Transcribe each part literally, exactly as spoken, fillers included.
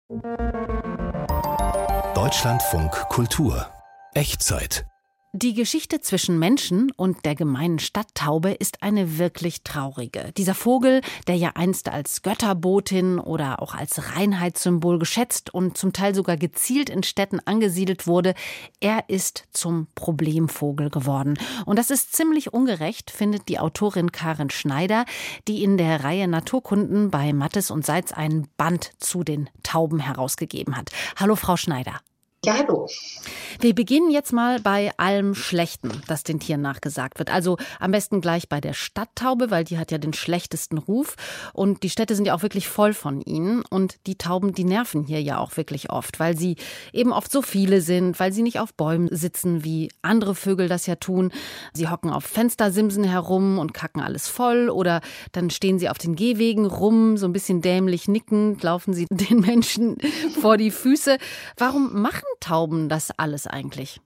Deutschlandfunk Kultur Echtzeit. Die Geschichte zwischen Menschen und der gemeinen Stadttaube ist eine wirklich traurige. Dieser Vogel, der ja einst als Götterbotin oder auch als Reinheitssymbol geschätzt und zum Teil sogar gezielt in Städten angesiedelt wurde, er ist zum Problemvogel geworden. Und das ist ziemlich ungerecht, findet die Autorin Karin Schneider, die in der Reihe Naturkunden bei Mattes und Seitz einen Band zu den Tauben herausgegeben hat. Hallo, Frau Schneider. Ja, hallo. Wir beginnen jetzt mal bei allem Schlechten, das den Tieren nachgesagt wird. Also am besten gleich bei der Stadttaube, weil die hat ja den schlechtesten Ruf. Und die Städte sind ja auch wirklich voll von ihnen. Und die Tauben, die nerven hier ja auch wirklich oft, weil sie eben oft so viele sind, weil sie nicht auf Bäumen sitzen, wie andere Vögel das ja tun. Sie hocken auf Fenstersimsen herum und kacken alles voll. Oder dann stehen sie auf den Gehwegen rum, so ein bisschen dämlich nickend, laufen sie den Menschen vor die Füße. Warum machen Tauben das alles eigentlich?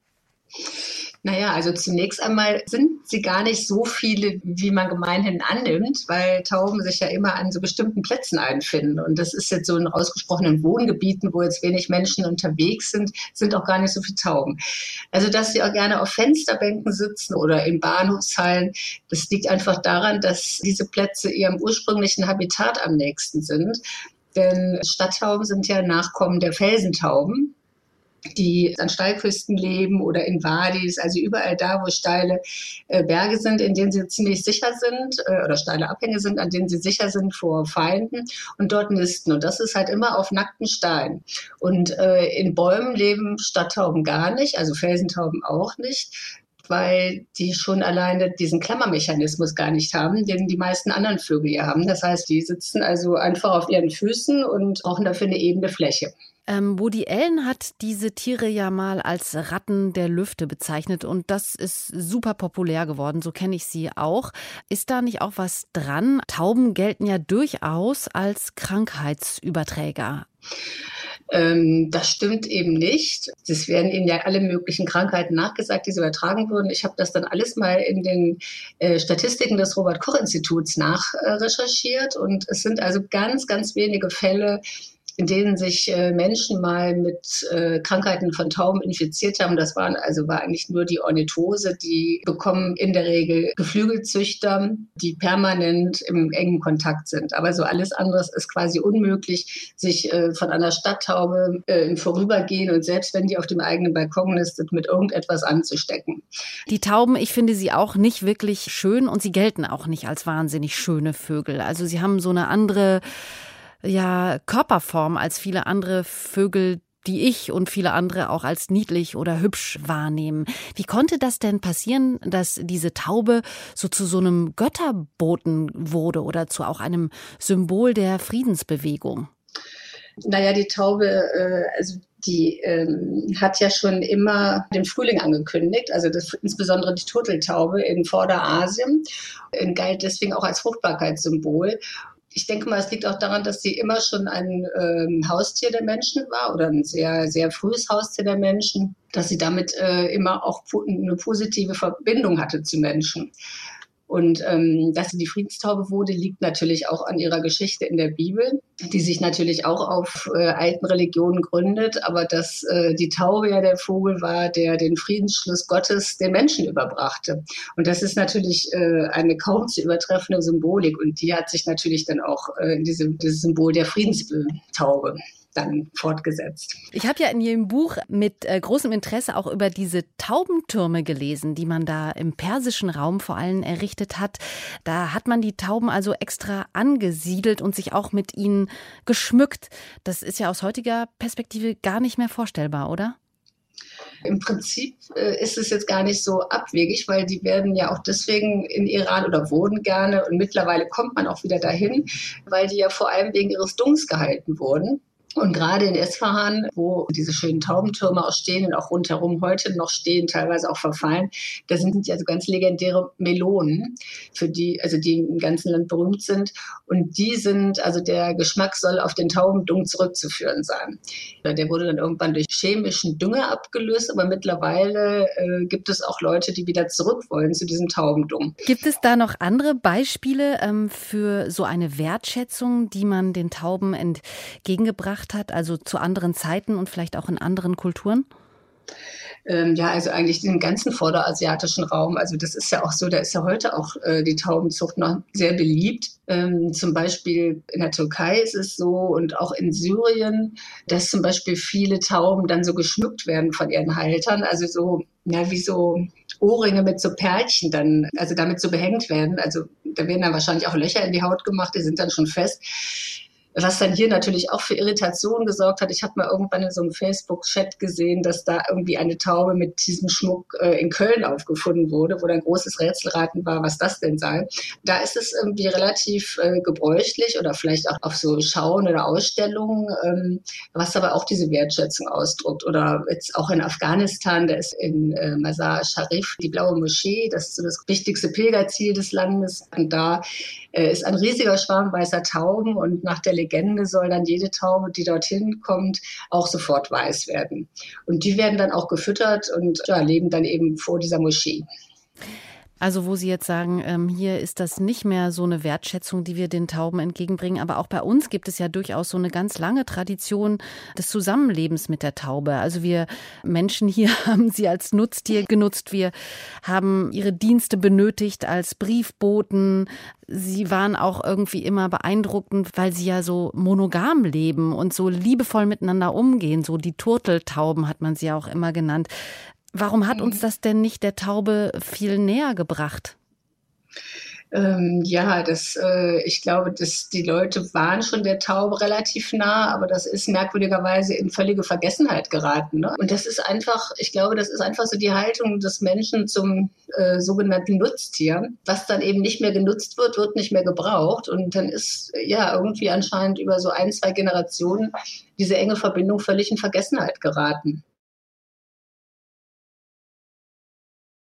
Naja, also zunächst einmal sind sie gar nicht so viele, wie man gemeinhin annimmt, weil Tauben sich ja immer an so bestimmten Plätzen einfinden. Und das ist jetzt so in ausgesprochenen Wohngebieten, wo jetzt wenig Menschen unterwegs sind, sind auch gar nicht so viele Tauben. Also dass sie auch gerne auf Fensterbänken sitzen oder in Bahnhofshallen, das liegt einfach daran, dass diese Plätze ihrem ursprünglichen Habitat am nächsten sind. Denn Stadttauben sind ja Nachkommen der Felsentauben, die an Steilküsten leben oder in Wadis, also überall da, wo steile äh, Berge sind, in denen sie ziemlich sicher sind, äh, oder steile Abhänge sind, an denen sie sicher sind vor Feinden und dort nisten. Und das ist halt immer auf nackten Steinen. Und äh, in Bäumen leben Stadttauben gar nicht, also Felsentauben auch nicht, weil die schon alleine diesen Klammermechanismus gar nicht haben, den die meisten anderen Vögel ja haben. Das heißt, die sitzen also einfach auf ihren Füßen und brauchen dafür eine ebene Fläche. Ähm, Woody Allen hat diese Tiere ja mal als Ratten der Lüfte bezeichnet und das ist super populär geworden, so kenne ich sie auch. Ist da nicht auch was dran? Tauben gelten ja durchaus als Krankheitsüberträger. Ähm, das stimmt eben nicht. Es werden ihnen ja alle möglichen Krankheiten nachgesagt, die sie übertragen würden. Ich habe das dann alles mal in den äh, Statistiken des Robert-Koch-Instituts nachrecherchiert äh, und es sind also ganz, ganz wenige Fälle, in denen sich äh, Menschen mal mit äh, Krankheiten von Tauben infiziert haben. Das waren also war eigentlich nur die Ornithose. Die bekommen in der Regel Geflügelzüchter, die permanent im engen Kontakt sind. Aber so alles andere ist quasi unmöglich, sich äh, von einer Stadttaube äh, im Vorübergehen und selbst wenn die auf dem eigenen Balkon nistet, mit irgendetwas anzustecken. Die Tauben, ich finde sie auch nicht wirklich schön und sie gelten auch nicht als wahnsinnig schöne Vögel. Also sie haben so eine andere ja, Körperform als viele andere Vögel, die ich und viele andere auch als niedlich oder hübsch wahrnehmen. Wie konnte das denn passieren, dass diese Taube so zu so einem Götterboten wurde oder zu auch einem Symbol der Friedensbewegung? Naja, die Taube, äh, also die ähm, hat ja schon immer den Frühling angekündigt, also das, insbesondere die Turteltaube in Vorderasien, äh, galt deswegen auch als Fruchtbarkeitssymbol. Ich denke mal, es liegt auch daran, dass sie immer schon ein ähm, Haustier der Menschen war oder ein sehr, sehr frühes Haustier der Menschen, dass sie damit äh, immer auch eine positive Verbindung hatte zu Menschen. Und ähm, dass sie die Friedenstaube wurde, liegt natürlich auch an ihrer Geschichte in der Bibel, die sich natürlich auch auf äh, alten Religionen gründet, aber dass äh, die Taube ja der Vogel war, der den Friedensschluss Gottes den Menschen überbrachte. Und das ist natürlich äh, eine kaum zu übertreffende Symbolik und die hat sich natürlich dann auch äh, in diesem, dieses Symbol der Friedenstaube dann fortgesetzt. Ich habe ja in Ihrem Buch mit äh, großem Interesse auch über diese Taubentürme gelesen, die man da im persischen Raum vor allem errichtet hat. Da hat man die Tauben also extra angesiedelt und sich auch mit ihnen geschmückt. Das ist ja aus heutiger Perspektive gar nicht mehr vorstellbar, oder? Im Prinzip äh, ist es jetzt gar nicht so abwegig, weil die werden ja auch deswegen in Iran oder wurden gerne und mittlerweile kommt man auch wieder dahin, weil die ja vor allem wegen ihres Dunks gehalten wurden. Und gerade in Esfahan, wo diese schönen Taubentürme auch stehen und auch rundherum heute noch stehen, teilweise auch verfallen, da sind ja so ganz legendäre Melonen, für die, also die im ganzen Land berühmt sind. Und die sind, also der Geschmack soll auf den Taubendung zurückzuführen sein. Der wurde dann irgendwann durch chemischen Dünger abgelöst, aber mittlerweile äh, gibt es auch Leute, die wieder zurück wollen zu diesem Taubendung. Gibt es da noch andere Beispiele ähm, für so eine Wertschätzung, die man den Tauben entgegengebracht gebracht hat, also zu anderen Zeiten und vielleicht auch in anderen Kulturen? Ähm, ja, also eigentlich den ganzen vorderasiatischen Raum. Also das ist ja auch so, da ist ja heute auch äh, die Taubenzucht noch sehr beliebt. Ähm, zum Beispiel in der Türkei ist es so und auch in Syrien, dass zum Beispiel viele Tauben dann so geschmückt werden von ihren Haltern. Also so, na, wie so Ohrringe mit so Perlchen dann, also damit so behängt werden. Also da werden dann wahrscheinlich auch Löcher in die Haut gemacht, die sind dann schon fest. Was dann hier natürlich auch für Irritation gesorgt hat. Ich habe mal irgendwann in so einem Facebook-Chat gesehen, dass da irgendwie eine Taube mit diesem Schmuck äh, in Köln aufgefunden wurde, wo dann großes Rätselraten war, was das denn sei. Da ist es irgendwie relativ äh, gebräuchlich oder vielleicht auch auf so Schauen oder Ausstellungen, ähm, was aber auch diese Wertschätzung ausdrückt. Oder jetzt auch in Afghanistan, da ist in äh, Mazar Sharif die Blaue Moschee, das ist so das wichtigste Pilgerziel des Landes. Und da äh, ist ein riesiger Schwarm weißer Tauben und nach der Legende soll dann jede Taube, die dorthin kommt, auch sofort weiß werden. Und die werden dann auch gefüttert und ja, leben dann eben vor dieser Moschee. Also wo Sie jetzt sagen, ähm, hier ist das nicht mehr so eine Wertschätzung, die wir den Tauben entgegenbringen. Aber auch bei uns gibt es ja durchaus so eine ganz lange Tradition des Zusammenlebens mit der Taube. Also wir Menschen hier haben sie als Nutztier genutzt. Wir haben ihre Dienste benötigt als Briefboten. Sie waren auch irgendwie immer beeindruckend, weil sie ja so monogam leben und so liebevoll miteinander umgehen. So die Turteltauben hat man sie ja auch immer genannt. Warum hat uns das denn nicht der Taube viel näher gebracht? Ähm, ja, das, äh, ich glaube, dass die Leute waren schon der Taube relativ nah, aber das ist merkwürdigerweise in völlige Vergessenheit geraten. Ne? Und das ist einfach, ich glaube, das ist einfach so die Haltung des Menschen zum äh, sogenannten Nutztier. Was dann eben nicht mehr genutzt wird, wird nicht mehr gebraucht. Und dann ist ja irgendwie anscheinend über so ein, zwei Generationen diese enge Verbindung völlig in Vergessenheit geraten.